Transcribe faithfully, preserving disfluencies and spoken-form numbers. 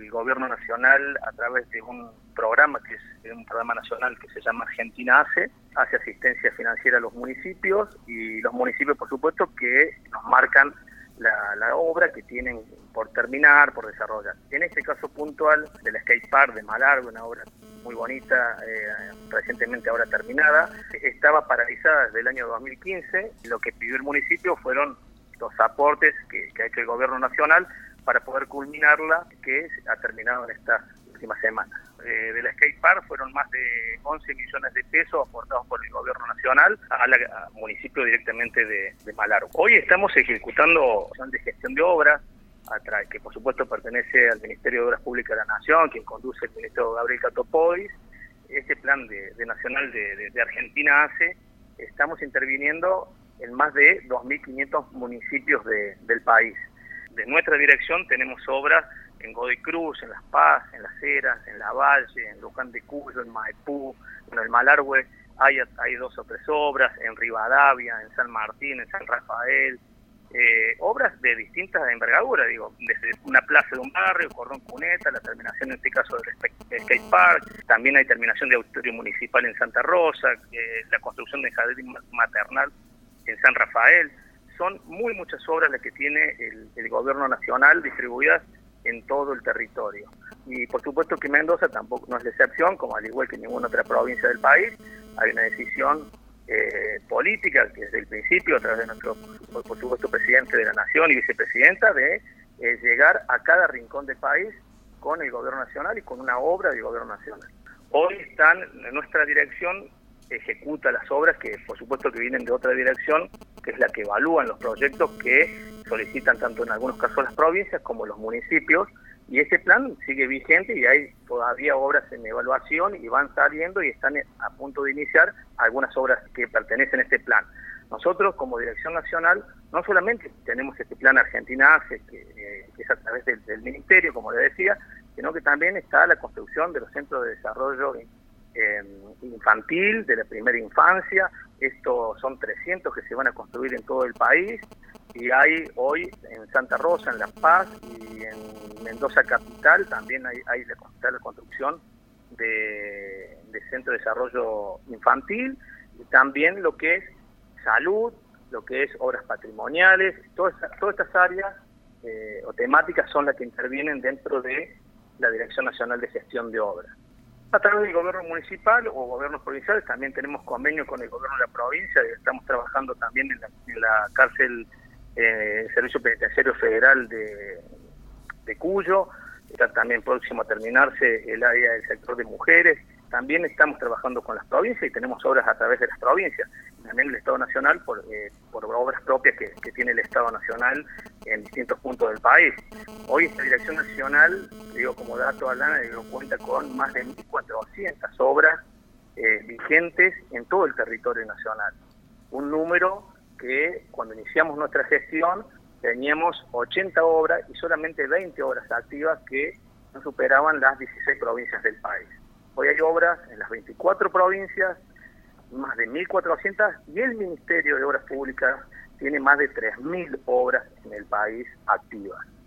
el gobierno nacional, a través de un programa que es un programa nacional que se llama Argentina Hace, hace asistencia financiera a los municipios, y los municipios, por supuesto, que nos marcan la, la obra que tienen por terminar, por desarrollar. En este caso puntual del skate park de Malargüe, una obra muy bonita, eh, recientemente ahora terminada, estaba paralizada desde el año dos mil quince. Lo que pidió el municipio fueron los aportes que, que ha hecho el gobierno nacional para poder culminarla, que ha terminado en estas últimas semanas. Eh, del skate park fueron más de once millones de pesos aportados por el gobierno nacional al municipio directamente de, de Malargüe. Hoy estamos ejecutando plan de gestión de obras, que por supuesto pertenece al Ministerio de Obras Públicas de la Nación, quien conduce el ministro Gabriel Catopodis. Este plan de, de nacional de, de, de Argentina Hace, estamos interviniendo en más de dos mil quinientos municipios de, del país. De nuestra dirección tenemos obras en Godoy Cruz, en Las Paz, en Las Heras, en La Valle, en Luján de Cuyo, en Maipú, en el Malargüe hay, hay dos o tres obras, en Rivadavia, en San Martín, en San Rafael, eh, obras de distintas envergaduras, digo, desde una plaza de un barrio, Cordón Cuneta, la terminación en este caso del skate park, también hay terminación de auditorio municipal en Santa Rosa, eh, la construcción de jardín maternal en San Rafael. Son muy muchas obras las que tiene el, el gobierno nacional distribuidas en todo el territorio. Y por supuesto que Mendoza tampoco no es la excepción, como al igual que ninguna otra provincia del país. Hay una decisión eh, política que desde el principio, a través de nuestro, por supuesto, presidente de la Nación y vicepresidenta, de eh, llegar a cada rincón del país con el gobierno nacional y con una obra del gobierno nacional. Hoy están en nuestra dirección, ejecuta las obras que por supuesto que vienen de otra dirección, que es la que evalúan los proyectos que solicitan tanto en algunos casos las provincias como los municipios, y ese plan sigue vigente y hay todavía obras en evaluación y van saliendo y están a punto de iniciar algunas obras que pertenecen a este plan. Nosotros como Dirección Nacional no solamente tenemos este plan Argentina Hace, que, eh, que es a través del, del Ministerio, como le decía, sino que también está la construcción de los centros de desarrollo Eh, infantil, de la primera infancia. Estos son trescientos que se van a construir en todo el país, y hay hoy en Santa Rosa, en La Paz y en Mendoza capital también hay, hay la, la construcción de, de centro de desarrollo infantil, y también lo que es salud, lo que es obras patrimoniales. Todas, todas estas áreas eh, o temáticas son las que intervienen dentro de la Dirección Nacional de Gestión de Obras. A través del gobierno municipal o gobiernos provinciales también tenemos convenio con el gobierno de la provincia, y estamos trabajando también en la, en la cárcel, eh, Servicio Penitenciario Federal de, de Cuyo. Está también próximo a terminarse el área del sector de mujeres. También estamos trabajando con las provincias y tenemos obras a través de las provincias. También el Estado Nacional por, eh, por obras propias que, que tiene el Estado Nacional en distintos puntos del país. Hoy esta Dirección Nacional, digo como dato Alana, digo, cuenta con más de mil cuatrocientas obras eh, vigentes en todo el territorio nacional. Un número que cuando iniciamos nuestra gestión teníamos ochenta obras y solamente veinte obras activas que no superaban las dieciséis provincias del país. Hoy hay obras en las veinticuatro provincias, más de mil cuatrocientas, y el Ministerio de Obras Públicas tiene más de tres mil obras en el país activas.